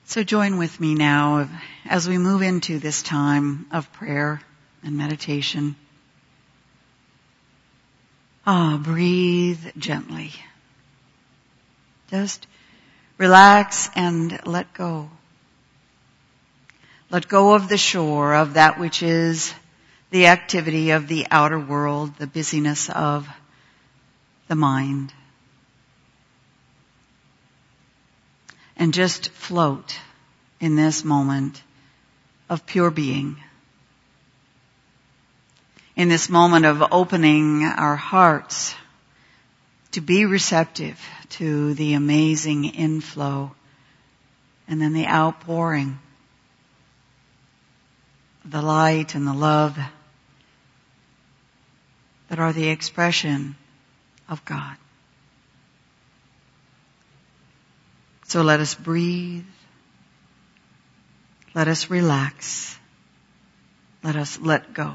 So join with me now as we move into this time of prayer and meditation. Breathe gently. Just relax and let go. Let go of the shore, of that which is the activity of the outer world, the busyness of the mind. And just float in this moment of pure being. In this moment of opening our hearts to be receptive to the amazing inflow and then the outpouring of the light and the love that are the expression of God. So let us breathe. Let us relax. Let us let go.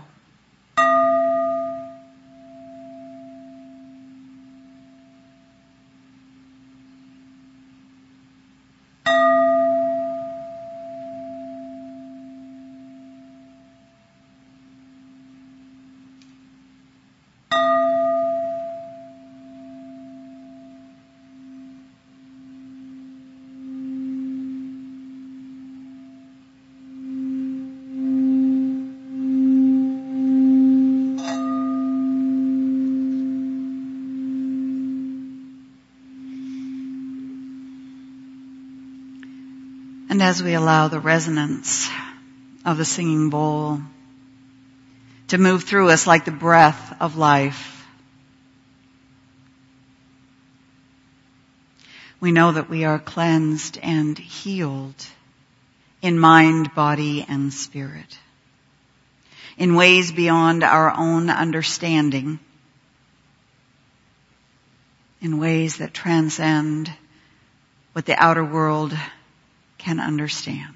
And as we allow the resonance of the singing bowl to move through us like the breath of life, we know that we are cleansed and healed in mind, body, and spirit, in ways beyond our own understanding, in ways that transcend what the outer world can understand.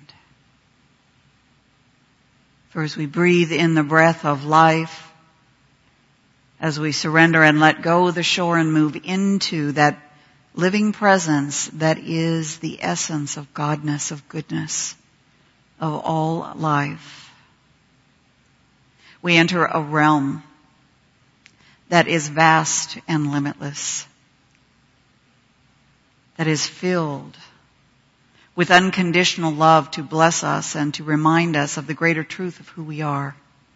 For as we breathe in the breath of life, as we surrender and let go of the shore and move into that living presence that is the essence of Godness, of goodness, of all life, we enter a realm that is vast and limitless, that is filled with unconditional love to bless us and to remind us of the greater truth of who we are.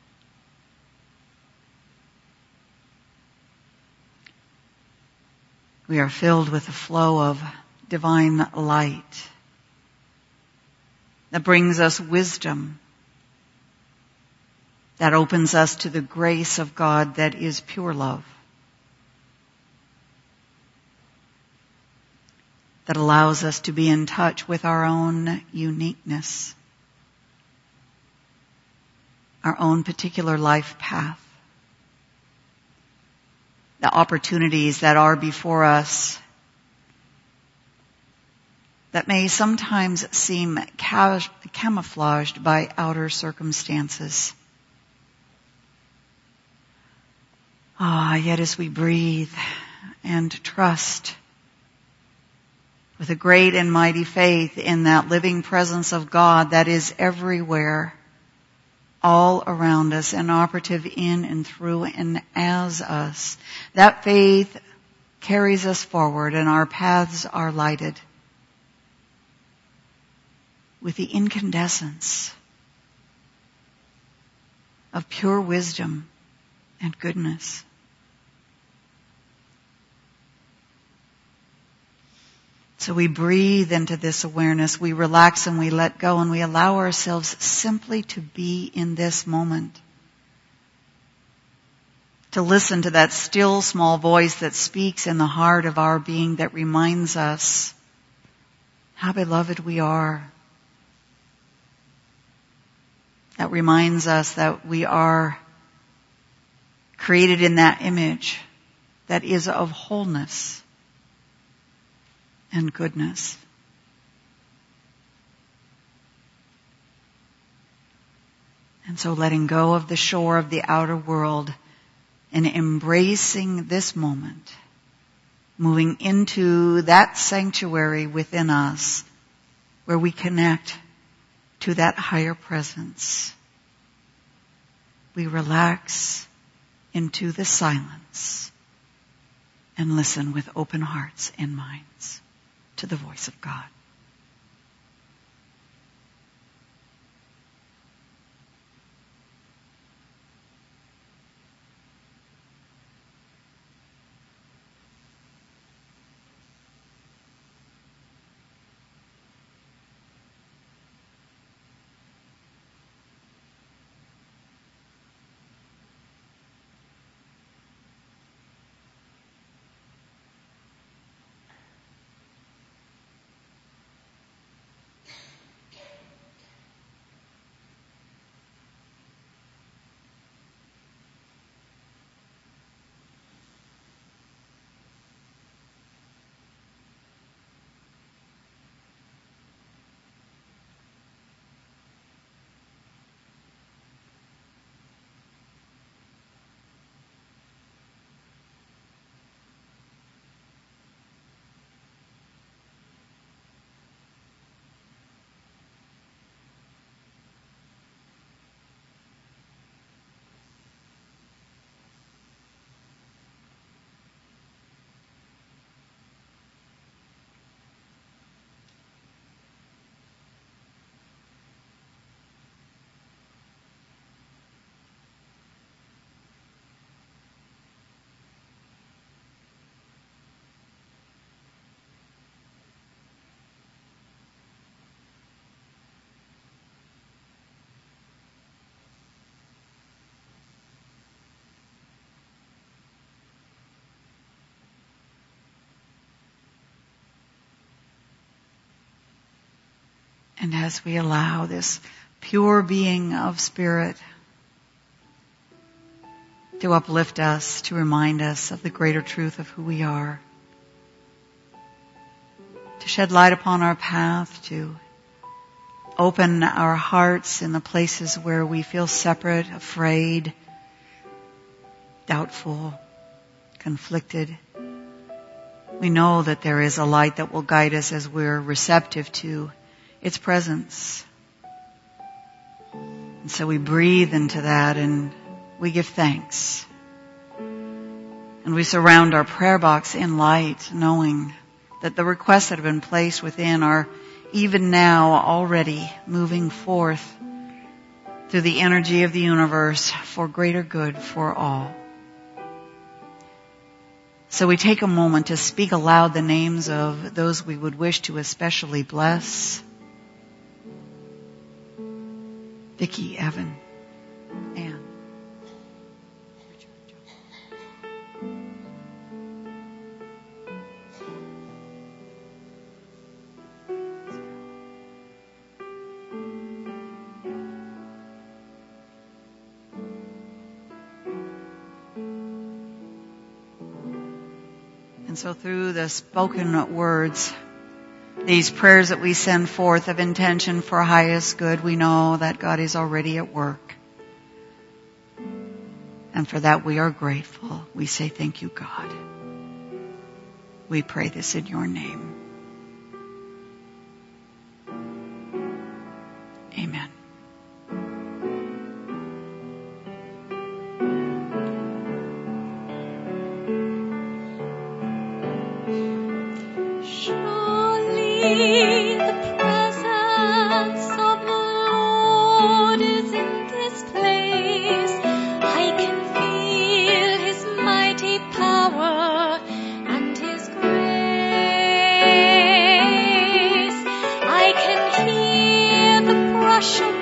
We are filled with a flow of divine light that brings us wisdom, that opens us to the grace of God that is pure love, that allows us to be in touch with our own uniqueness, our own particular life path, the opportunities that are before us that may sometimes seem camouflaged by outer circumstances. Yet as we breathe and trust with a great and mighty faith in that living presence of God that is everywhere, all around us and operative in and through and as us, that faith carries us forward and our paths are lighted with the incandescence of pure wisdom and goodness. So we breathe into this awareness, we relax and we let go, and we allow ourselves simply to be in this moment. To listen to that still small voice that speaks in the heart of our being, that reminds us how beloved we are. That reminds us that we are created in that image that is of wholeness and goodness. And so letting go of the shore of the outer world and embracing this moment, moving into that sanctuary within us where we connect to that higher presence. We relax into the silence and listen with open hearts and minds to the voice of God. And as we allow this pure being of spirit to uplift us, to remind us of the greater truth of who we are, to shed light upon our path, to open our hearts in the places where we feel separate, afraid, doubtful, conflicted. We know that there is a light that will guide us as we're receptive to its presence. And so we breathe into that and we give thanks. And we surround our prayer box in light, knowing that the requests that have been placed within are even now already moving forth through the energy of the universe for greater good for all. So we take a moment to speak aloud the names of those we would wish to especially bless. Vicki, Evan, Anne, Richard, And so through the spoken words, these prayers that we send forth of intention for highest good, we know that God is already at work. And for that we are grateful. We say thank you, God. We pray this in your name. Amen. The presence of the Lord is in this place. I can feel His mighty power and His grace. I can hear the brush of